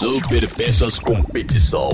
Super Peças Competição.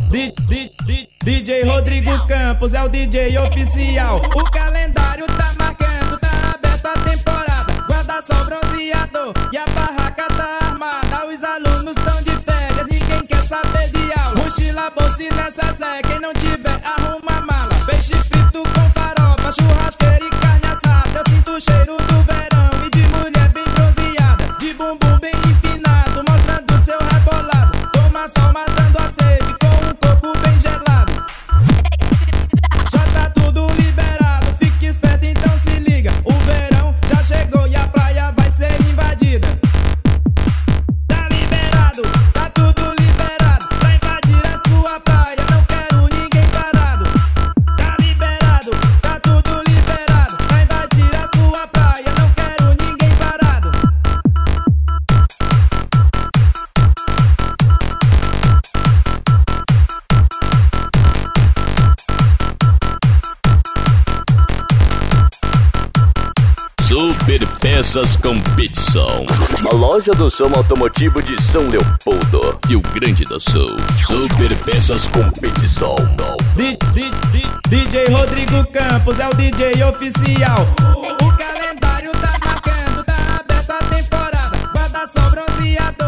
DJ Rodrigo Campos é o DJ oficial. O calendário tá marcando, tá aberta a temporada. Guarda-sol bronzeador e a barraca tá armada. Os alunos tão de férias, ninguém quer saber de aula. Mochila, bolsa e necessaire, quem não tiver arruma mala. Peixe frito com farofa, churrasqueira e carne assada. Eu sinto o cheiro do verão e de mulher bem bronzeada, de bumbum bem empinado, mostrando seu rebolado. Toma sol matando a sede com um coco bem gelado. Já tá tudo liberado, fique esperto então se liga. O verão já chegou e a praia vai ser invadida. Tá liberado, tá tudo liberado pra invadir a sua praia, não quero ninguém parado. Tá liberado, tá tudo liberado pra invadir a sua praia, não quero ninguém parado. Super Peças Competição. A loja do som automotivo de São Leopoldo, Rio Grande do Sul. Super Peças Competição. DJ Rodrigo Campos é o DJ oficial. O calendário tá marcando, tá aberta a temporada. Guarda-sol bronzeador